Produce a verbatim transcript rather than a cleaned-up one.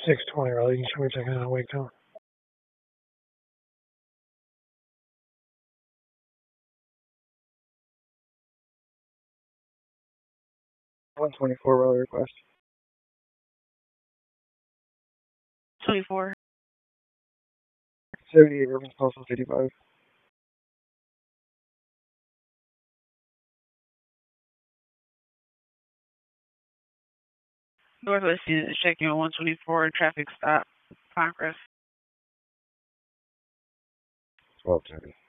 six twenty, Riley. You can show me checking out Wake Town. one twenty-four, Riley request. twenty-four. seventy-eight, Urban Postal fifty-five. Northwest unit is checking on one twenty-four, traffic stop, Congress. twelve seconds.